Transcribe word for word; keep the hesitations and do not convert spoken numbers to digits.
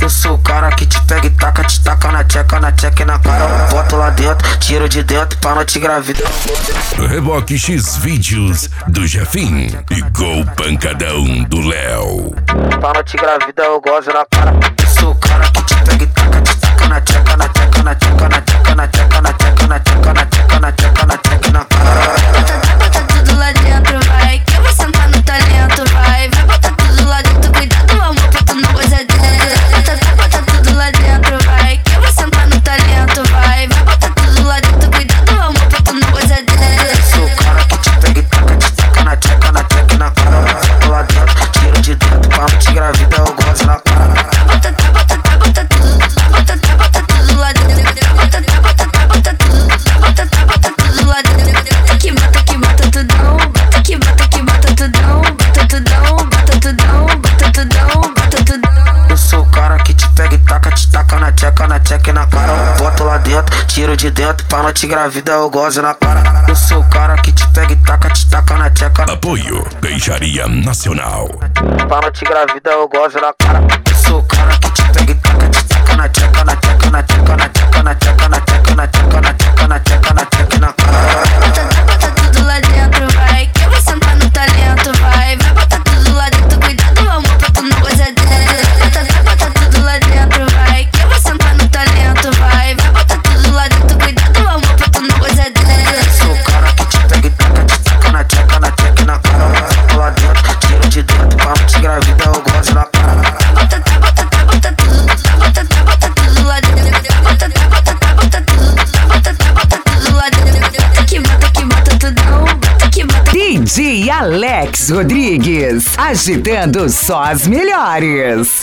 Eu sou o cara que te pega e taca, te taca na tcheca, na tcheca e na cara. Boto lá dentro, tiro de dentro pra não te engravidar. Reboque X vídeos do Jefim e Gol Pancadão do Léo. Pra não te engravidar eu gozo na cara. Eu sou o cara que te pega e taca, te taca na tcheca, na tcheca, na tcheca, na tcheca, na tcheca, na tcheca, na tcheca, na tcheca, na tcheca, na tcheca e na cara. Bota tudo lá dentro, vai, que eu vou sentar no talento, vai. Vai botar tudo lá dentro, cuidado amor, pra tu não gozar dentro. Bota tudo lá dentro, vai, que eu vou sentar no talento, vai. Vai botar tudo lá dentro, cuidado amor, pra tu não gozar dentro. Eu sou o cara que te pega e taca, te taca na tcheca, na tcheca e na cara. Boto lá dentro, tiro de dentro pra não te engravidar eu gozo na cara. Bota, bota, bota tudo, bota, bota tudo lá dentro. Bota, bota, bota tudo, bota, bota tudo lá dentro. Que bota, que bota tudão, bota que bota, que bota tudão, bota tudão, bota tudão, bota tudão, bota tudão. Eu sou o cara que te pega e taca, te taca na tcheca, na tcheca e na cara. Boto lá dentro, tiro de dentro pra não te engravidar eu gozo na cara. Eu sou o cara que te pega e taca, te taca na tcheca. Apoio Beijaria Nacional. Pra não te engravidar eu gozo na cara. Eu sou o cara que te pega e taca, te taca na tcheca, na tcheca, na tcheca, na tcheca, na tcheca, na tcheca, na tcheca, na tcheca, na tcheca, na tcheca e na cara. Bota, bota tudo lá dentro, vai, que eu vou sentar no talento, vai. Vai botar tudo lá dentro, cuidado amor, pra tu não gozar dentro. Bota, bota tudo lá dentro, vai, que eu vou sentar no talento, vai. Vai botar tudo lá dentro, cuidado amor, pra tu não gozar dentro. Eu sou o cara que te pega e taca, te taca na tcheca, na tcheca e na cara. Boto lá dentro, tiro de dentro pra não te engravidar eu gozo na cara. Bota, bota, bota tudo, bota, bota tudo lá dentro. Bota, bota, bota tudo, bota, bota tudo lá dentro. Que bota, que bota tudão, bota que bota. D J Alex Rodrigues, agitando só as melhores.